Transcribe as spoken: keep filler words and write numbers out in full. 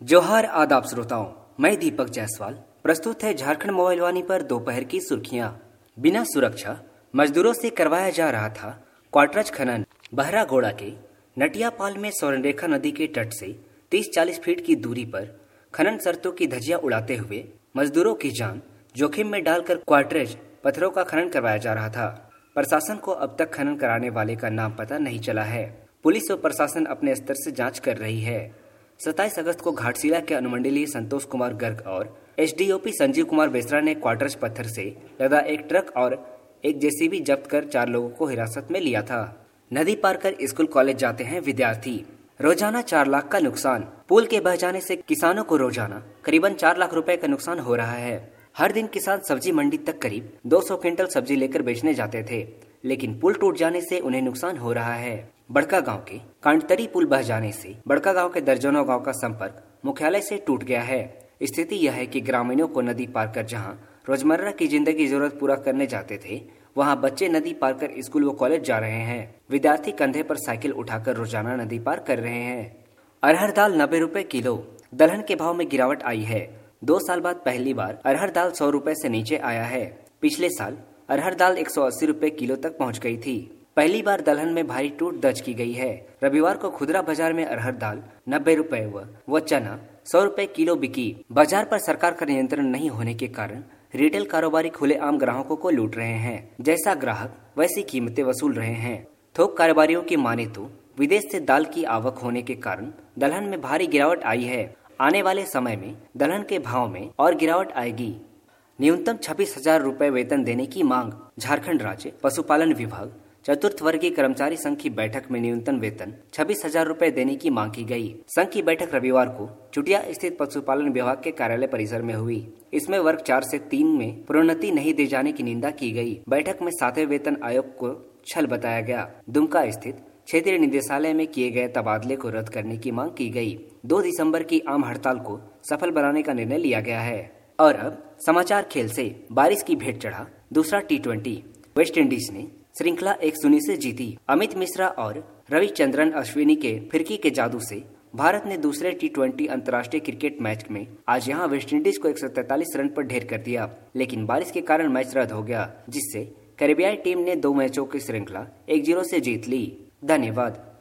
जोहार आदाब श्रोताओं, मैं दीपक जायसवाल। प्रस्तुत है झारखंड मोबाइल वाणी पर दोपहर की सुर्खियां। बिना सुरक्षा मजदूरों से करवाया जा रहा था क्वार्टरज खनन। बहरागोड़ा के नटियापाल में स्वर्णरेखा नदी के तट से तीस चालीस फीट की दूरी पर खनन शर्तों की धज्जियां उड़ाते हुए मजदूरों की जान जोखिम में डालकर क्वार्टरज पत्थरों का खनन करवाया जा रहा था। प्रशासन को अब तक खनन कराने वाले का नाम पता नहीं चला है। पुलिस और प्रशासन अपने स्तर से जांच कर रही है। सत्ताईस अगस्त को घाटशिला के अनुमंडलीय संतोष कुमार गर्ग और एसडीओपी संजीव कुमार बेसरा ने क्वार्टरज पत्थर से लदा एक ट्रक और एक जेसीबी जब्त कर चार लोगों को हिरासत में लिया था। नदी पार कर स्कूल कॉलेज जाते हैं विद्यार्थी। रोजाना चार लाख का नुकसान। पुल के बह जाने से किसानों को रोजाना करीबन चार लाख रुपए का नुकसान हो रहा है। हर दिन किसान सब्जी मंडी तक करीब दो सौ क्विंटल सब्जी लेकर बेचने जाते थे, लेकिन पुल टूट जाने से उन्हें नुकसान हो रहा है। बड़का गांव के कांटतरी पुल बह जाने से बड़का गांव के दर्जनों गांव का संपर्क मुख्यालय से टूट गया है। स्थिति यह है कि ग्रामीणों को नदी पार कर जहां रोजमर्रा की जिंदगी की जरूरत पूरा करने जाते थे, वहां बच्चे नदी पार कर स्कूल व कॉलेज जा रहे हैं। विद्यार्थी कंधे पर साइकिल उठाकर रोजाना नदी पार कर रहे हैं। अरहर दाल नब्बे रुपए किलो। दलहन के भाव में गिरावट आई है। दो साल बाद पहली बार अरहर दाल सौ रुपए से नीचे आया है। पिछले साल अरहर दाल एक सौ अस्सी रुपए किलो तक पहुंच गई थी। पहली बार दलहन में भारी टूट दर्ज की गई है। रविवार को खुदरा बाजार में अरहर दाल नब्बे रुपए व, व चना सौ रुपए किलो बिकी। बाजार पर सरकार का नियंत्रण नहीं होने के कारण रिटेल कारोबारी खुलेआम ग्राहकों को लूट रहे हैं। जैसा ग्राहक वैसी कीमतें वसूल रहे हैं। थोक कारोबारियों की माने तो विदेश से दाल की आवक होने के कारण दलहन में भारी गिरावट आई है। आने वाले समय में दलहन के भाव में और गिरावट आएगी। न्यूनतम छब्बीस हजार रूपए वेतन देने की मांग। झारखंड राज्य पशुपालन विभाग चतुर्थ वर्गीय कर्मचारी संघ की बैठक में न्यूनतम वेतन छब्बीस हजार रूपए देने की मांग की गई। संघ की बैठक रविवार को चुटिया स्थित पशुपालन विभाग के कार्यालय परिसर में हुई। इसमें वर्ग चार से तीन में प्रोन्नति नहीं दे जाने की निंदा की गई। बैठक में सातवें वेतन आयोग को छल बताया गया। दुमका स्थित क्षेत्रीय निदेशालय में किए गए तबादले को रद्द करने की मांग की गई। दो दिसंबर की आम हड़ताल को सफल बनाने का निर्णय लिया गया है। और अब समाचार खेल से। बारिश की भेंट चढ़ा दूसरा टी ट्वेंटी। वेस्ट इंडीज ने श्रृंखला एक शून्य से जीती। अमित मिश्रा और रविचंद्रन अश्विनी के फिरकी के जादू से भारत ने दूसरे टी ट्वेंटी अंतर्राष्ट्रीय क्रिकेट मैच में आज यहां वेस्टइंडीज को एक सौ तैंतालीस रन पर ढेर कर दिया, लेकिन बारिश के कारण मैच रद्द हो गया, जिससे कैरेबियाई टीम ने दो मैचों की श्रृंखला एक जीरो से जीत ली। धन्यवाद।